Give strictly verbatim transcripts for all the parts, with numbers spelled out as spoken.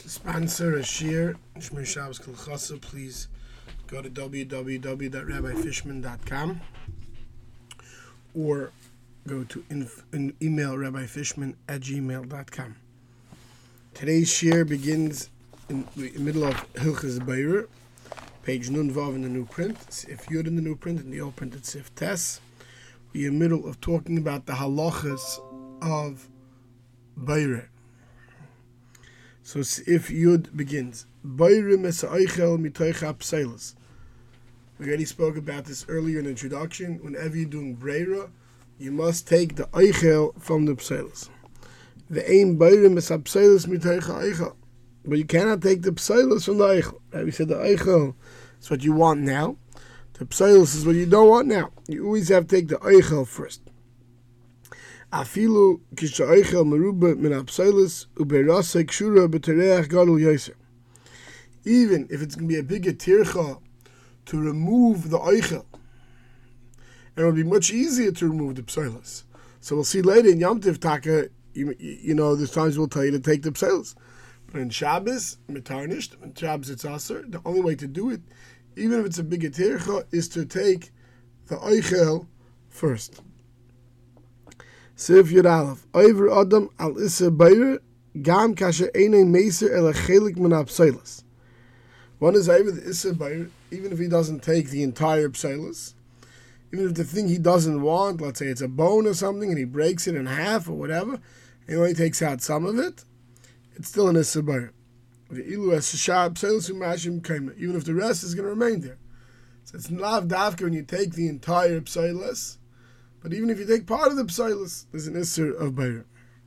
To sponsor a shir, Shmir Shabbos Kol Chasa, please go to w w w dot rabbi fishman dot com or go to inf- in email rabbi fishman at gmail dot com. Today's shir begins in the middle of Hilchas Beirur, page Nun Vav in the new print, Sif Yud in the new print, and the old print at Sif Tes. We're in the middle of talking about the halachas of Beirur. So if Yud begins, Beirur mesa'oichel mitoich ha'pseilos. We already spoke about this earlier in the introduction. Whenever you're doing Breira, you must take the oichel from the pseilos. The aim Beirur mesa'pseilos mitoich ha'oichel. But you cannot take the pseilos from the oichel. We said the oichel is what you want now. The pseilos is what you don't want now. You always have to take the oichel first. Afilu kishaoichel meruba min ha'pseilos uberasa kshura b'tereach gadol yoser. Even if it's going to be a bigger tircha to remove the oichel, and it'll be much easier to remove the pseilos. So we'll see later in Yom Tov Taka, you, you know, there's times we'll tell you to take the pseilos. But in Shabbos, metarnished, in Shabbos it's aser, the only way to do it, even if it's a bigger tircha, is to take the oichel first. Sif Yud Aleph, Oiver Adam al Issa Beirur, Gam Kasher Einei Meiser El Chelik Min HaPseilos. One is over the Issa Beirur, even if he doesn't take the entire pseilos, even if the thing he doesn't want, let's say it's a bone or something, and he breaks it in half or whatever, and he only takes out some of it, it's still an Issa Beirur. Even if the rest is going to remain there. So it's not dafka when you take the entire pseilos, but even if you take part of the pseilos, there's an Isser of Beirur.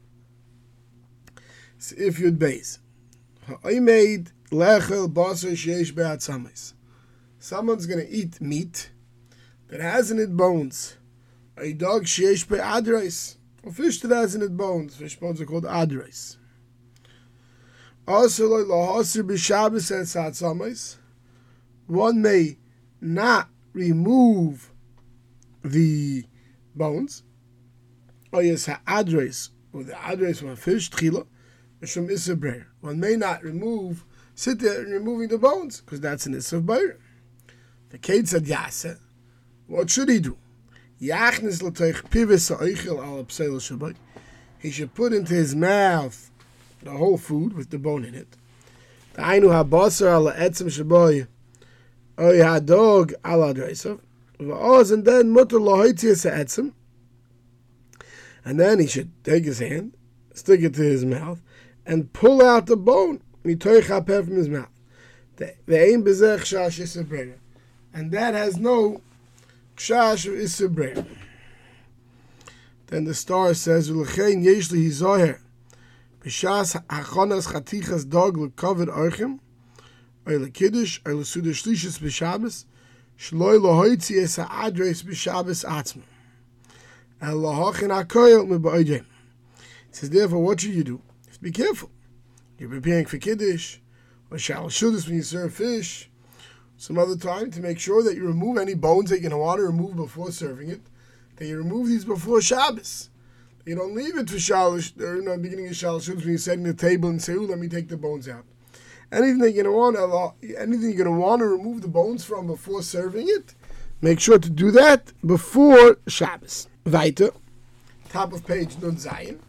So if you'd base, made lechel basar sheish be'atzamis. Someone's going to eat meat that has in it bones. A dog sheish be'adreis. A fish that has in it bones. Fish bones are called adreis. Also, lahasir b'Shabbos and satzamis. One may not remove the bones, or yes, ha'adres, or the adres from a fish, tchila, mishum Issa Beirur. One may not remove, sit there and removing the bones, because that's an Issa Beirur. The Kate said, Yaseh, what should he do? Yachnis l'toich pivis ha'oichel al ha'pseil shabbat. He should put into his mouth the whole food with the bone in it. The Ainu ha'basar al ha'etzem shaboy, oy ha'dog al ha'adresav. And then mutter lahaytzias ha'etzem. And then he should take his hand, stick it to his mouth, and pull out the bone mitoich ha'peh from his mouth. Ve'ein bezeh chshash Issa Beirur. And that has no chshash of Issa Beirur. Then the star says, V'lechein yesh li hizoher b'shas hachonas chatichas dog l'kavod orchim or l'kiddush or l'suda shlishis b'Shabbos shloi lahoitzi es ha'adres b'Shabbos atzma el lahachin ha'koyel m'ba'odem. It says, therefore, what should you do? You have to be careful. You're preparing for kiddush or shal shudas when you serve fish, some other time, to make sure that you remove any bones that you're going to want to remove before serving it, that you remove these before Shabbos. You don't leave it for shalish, or in the beginning of shalish when you're setting the table and say, "Oh, let me take the bones out." Anything that you're going to want to, anything you're going to want to remove the bones from before serving it, make sure to do that before Shabbos. Weiter, top of page Nun Zayin.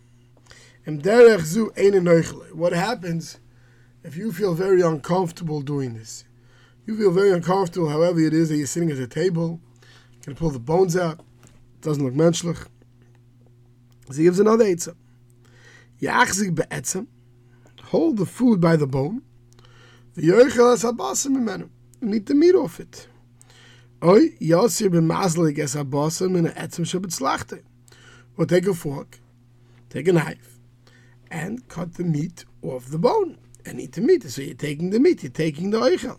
What happens if you feel very uncomfortable doing this? You feel very uncomfortable, however it is that you're sitting at the table, you're going to pull the bones out. It doesn't look menschlich. So he gives another eitzah. Yachzik be'etzem. Hold the food by the bone. V'yoichel es habasim imenu. You need the meat off it. Oy yosir b'mazlik es habasim in ha'etzem shebetzlachte. Or take a fork, take a knife, and cut the meat off the bone. And eat the meat. So you're taking the meat, you're taking the oichel.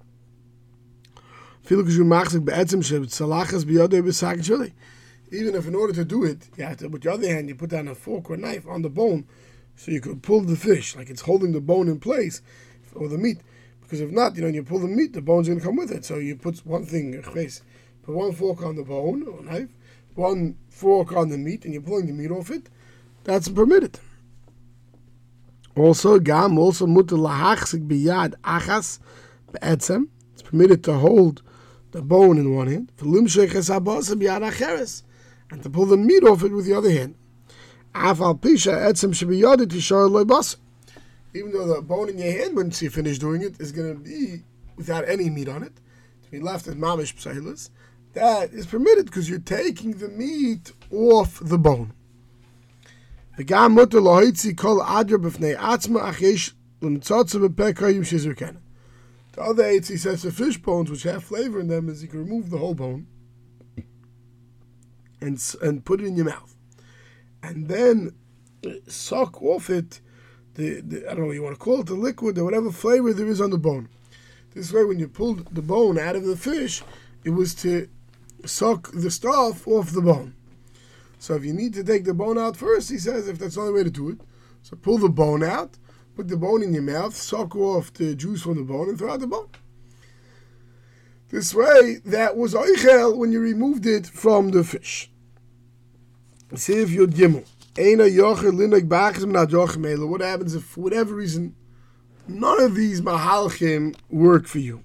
Even if in order to do it, you have to, with your other hand, you put down a fork or a knife on the bone so you could pull the fish, like it's holding the bone in place, or the meat. Because if not, you know, when you pull the meat, the bone's going to come with it. So you put one thing, put one fork on the bone, or knife, one fork on the meat, and you're pulling the meat off it, that's permitted. Also, gam also mutter lahachzik biyad achas be'etzem. It's permitted to hold the bone in one hand. V'limshech esabasa biyad acheres, and to pull the meat off it with the other hand. Afal pisha etzem shebiyad tishar loibasa. Even though the bone in your hand, once you finish doing it, is going to be without any meat on it, to be left as mamish psailas, that is permitted because you're taking the meat off the bone. The other eight, he says, the fish bones, which have flavor in them, is you can remove the whole bone and and put it in your mouth, and then suck off it. The, the I don't know what you want to call it, the liquid or whatever flavor there is on the bone. This way, when you pulled the bone out of the fish, it was to suck the stuff off the bone. So if you need to take the bone out first, he says, if that's the only way to do it, so pull the bone out, put the bone in your mouth, suck off the juice from the bone, and throw out the bone. This way, that was oichel when you removed it from the fish. See if you're gimel. What happens if, for whatever reason, none of these mahalchim work for you?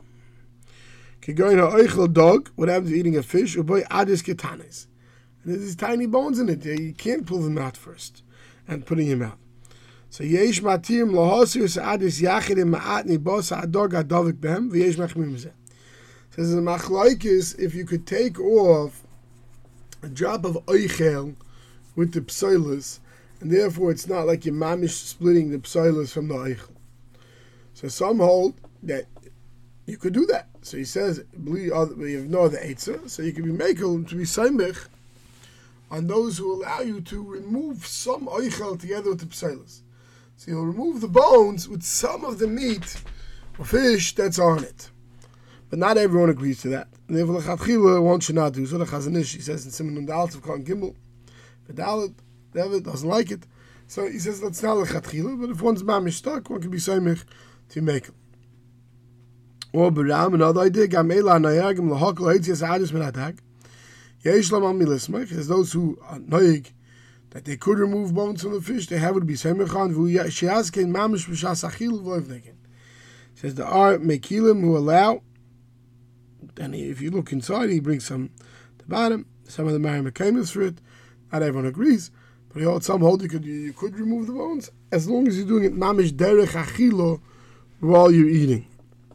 Dog. What happens if you're eating a fish? And there's these tiny bones in it. You can't pull them out first and put in your mouth. So yesh matim lahosir sa'adis yachidim ma'atni bosa adog adavik behem v'yesh machmim zeh. Says the machlaikis, if you could take off a drop of oichel with the psoilus, and therefore it's not like you're mamish splitting the psoilus from the oichel. So some hold that you could do that. So he says, you have no other eitzah, so you can be makel to be saimich on those who allow you to remove some oichel together with the psoilus. So you'll remove the bones with some of the meat or fish that's on it. But not everyone agrees to that. And therefore, the Chatchila, one should not do so. The Chazanish, he says in Simon and Dalத் of Khan Gimel, the Dalit, David doesn't like it. So he says that's not the Chatchila, but if one's mamish stuck, one can be saimich to make it. Or Baram, another idea, Gamela Nayagim Lahakal Haitzias Adis Menatag. Yesh Lam Amilismach, there's those who are Noyig, that they could remove bones from the fish, they have it be saimich Vu Shiazkein Mamish B'Shas Achil V'Ovnegin. Says there are Mekilim who allow. And if you look inside, he brings some to the bottom. Some of them are mekaymis for it. Not everyone agrees, but he some hold you could you could remove the bones as long as you're doing it mamish derech achilo while you're eating.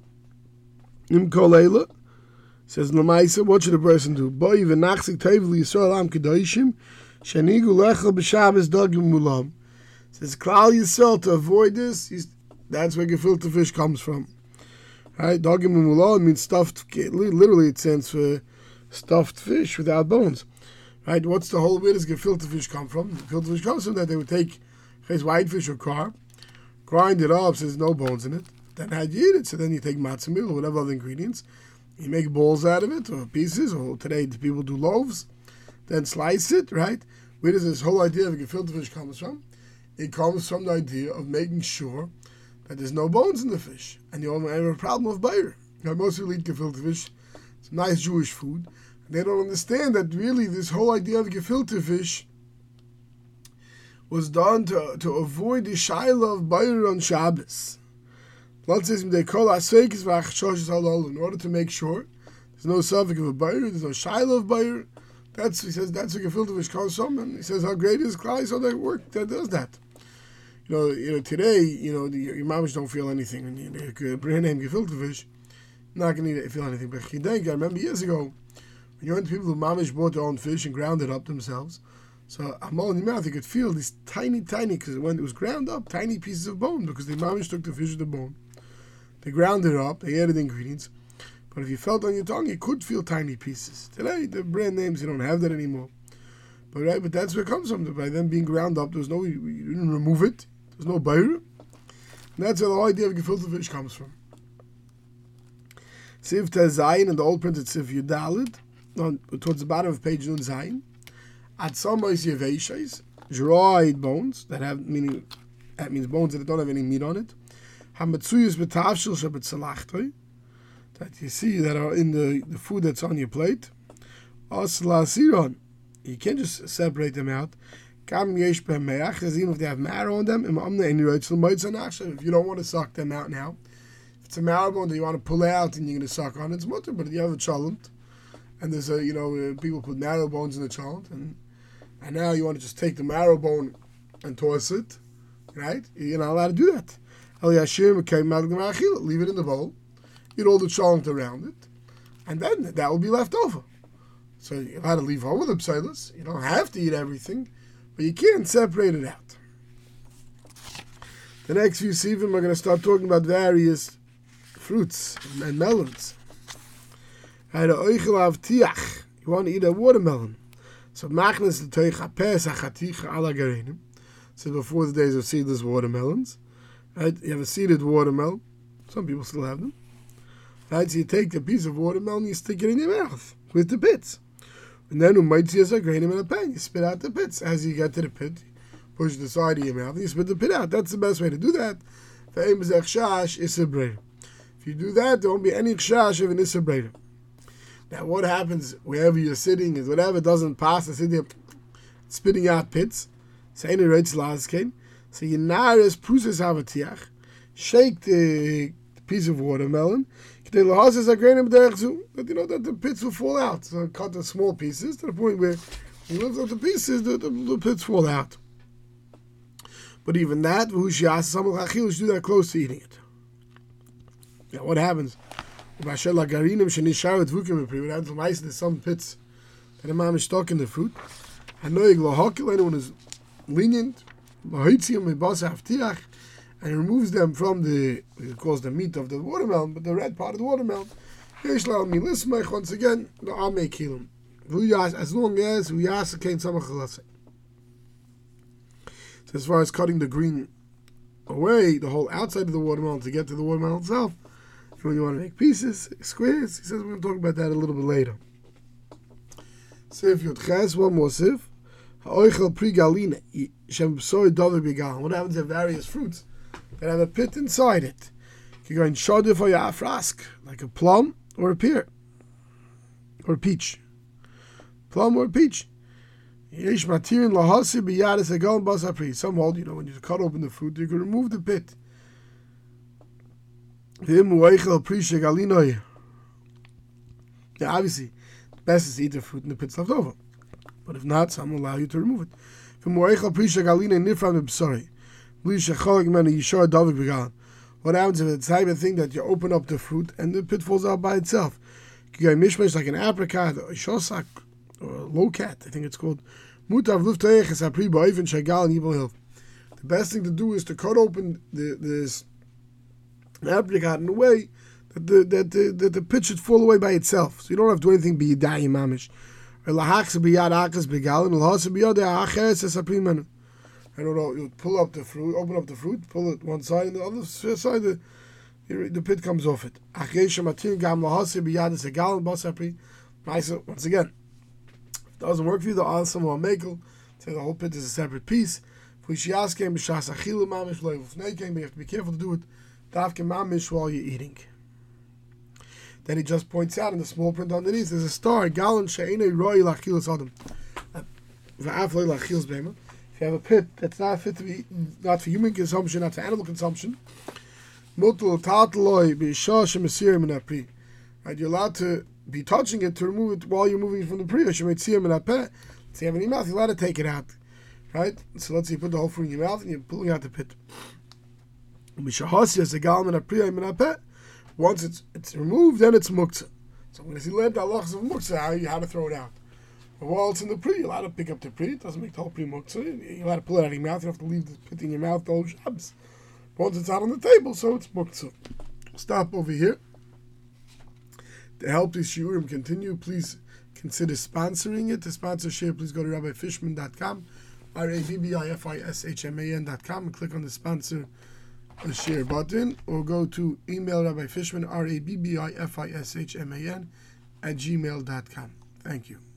Im koleila says lamaisa. What should a person do? Boy v'nachzik tevli yisrael am kedoshim shenigu lechel b'shabbos dagim mulam. Says klal yisrael to avoid this. That's where gefilte fish comes from. Right, dagim mulam means stuffed. Literally, it stands for stuffed fish without bones. Right, what's the whole where does gefilte fish come from? Gefilte fish comes from that they would take white fish or carp, grind it up, so there's no bones in it. Then how do you eat it? So then you take matzah meal or whatever other ingredients, you make balls out of it or pieces, or today people do loaves, then slice it. Right, where does this whole idea of gefilte fish comes from? It comes from the idea of making sure that there's no bones in the fish, and you have a problem of bayr. Now, most people eat gefilte fish. It's nice Jewish food. And they don't understand that really this whole idea of gefilte fish was done to, to avoid the shaila of bayr on Shabbos. Blood says they call asveikis v'achshoshes halal in order to make sure there's no suffix of a bayr, there's no shaila of bayr. That's he says that's where gefilte fish comes from, and he says how great is Klai, so that work that does that. You know, you know, today, you know, the, your mamish don't feel anything when you bring a name gefilte fish. Not going to feel anything. But I remember years ago, when you went to people who mamish bought their own fish and ground it up themselves. So amal in your mouth, you could feel these tiny, tiny, because when it was ground up, tiny pieces of bone, because the mamish took the fish with the bone. They ground it up, they added ingredients. But if you felt on your tongue, you could feel tiny pieces. Today, the brand names, you don't have that anymore. But right, but that's where it comes from. By them being ground up, there was no, you, you didn't remove it. There's no bayr. And that's where the whole idea of gefilte fish comes from. Siv Tezayin, in the old printed Siv Yudalid, towards the bottom of page Nun Zayin, at some Yeveishais, dried bones, that have, meaning, that means bones that don't have any meat on it. Hamatsuyus Betavshil Shabbat that you see that are in the, the food that's on your plate. Asla Siron, you can't just separate them out. Kam yesh b'meach, even if they have marrow on them, if you don't want to suck them out now, if it's a marrow bone that you want to pull out and you're going to suck on, it's mutter. But if you have a cholent, and there's a, you know, uh, people put marrow bones in the cholent, and and now you want to just take the marrow bone and toss it, right? You're not allowed to do that. Leave it in the bowl, eat all the cholent around it, and then that will be left over. So you're allowed to leave over the psilus. You don't have to eat everything, but you can't separate it out. The next few sivim are going to start talking about various fruits and melons. You want to eat a watermelon. So machnes the teicha pesach haticha ala garenim. So before the days of seedless watermelons, right? You have a seeded watermelon. Some people still have them. Right? So you take the piece of watermelon, you stick it in your mouth with the pits. And then you might see a grain in a pan. You spit out the pits. As you get to the pit, push the side of your mouth, and you spit the pit out. That's the best way to do that. If you do that, there won't be any chash of an issa breder. Now, what happens wherever you're sitting is whatever doesn't pass, it's in there spitting out pits. So you naris prusis havatiach, shake the piece of watermelon. That you know that the pits will fall out. So cut the small pieces to the point where when you lift up the pieces, the, the, the pits fall out. But even that, you do that close to eating it. Now, what happens? What happens there's some pits that the mom is stuck in the fruit. Anyone is lenient, and removes them from the, it calls the meat of the watermelon, but the red part of the watermelon. Once again, the Ame Kilim. As long as we ask again some. So as far as cutting the green away, the whole outside of the watermelon to get to the watermelon itself, if you want to make pieces, squares, he says we're going to talk about that a little bit later. Sif Yud Ches, one more sif. Ha'oichel pri galine, shem psoi dover bigal. What happens if various fruits that have a pit inside it? You go in shadif or yafrask, like a plum or a pear, or a peach. Plum or a peach. Yesh matirin lahasi biyadis egal basapri. Some hold, you know, when you cut open the fruit, you can remove the pit. Now, obviously, the best is to eat the fruit and the pit's left over. But if not, some will allow you to remove it. What happens if it's the type of thing that you open up the fruit and the pit falls out by itself? Like an apricot or a shosak or a locat, I think it's called. The best thing to do is to cut open the, this apricot in a way that the, that, the, that the pit should fall away by itself. So you don't have to do anything b'yidai mamish. I don't know, you pull up the fruit, open up the fruit, pull it one side, and the other side, the, the pit comes off it. Once again, if it doesn't work for you, the awesome will make it. Say the whole pit is a separate piece. If you have to be careful to do it while you're eating. Then he just points out in the small print underneath, there's a star, Galon She'ene Roi Lachilas Adam. If you have a pit that's not fit to be, not for human consumption, not for animal consumption, right, you're allowed to be touching it to remove it while you're moving it from the pri. If you have it in your mouth, you're allowed to take it out. Right? So let's say you put the whole fruit in your mouth and you're pulling out the pit. Once it's it's removed, then it's muktzah. So when you see learned halachas of muktzah, how you how to throw it out. But while it's in the pri, you're allowed to pick up the pri. It doesn't make the whole pri muktzah. You're allowed to pull it out of your mouth. You have to leave the pit in your mouth the whole Shabbos. Once it's out on the table, so it's muktzah. Stop over here. To help this shiurim continue, please consider sponsoring it. To sponsor share, please go to rabbi fishman dot com, R A B B I F I S H M A N dot com, and click on the sponsor the share button, or go to email Rabbi Fishman, R A B B I F I S H M A N, at gmail dot com. Thank you.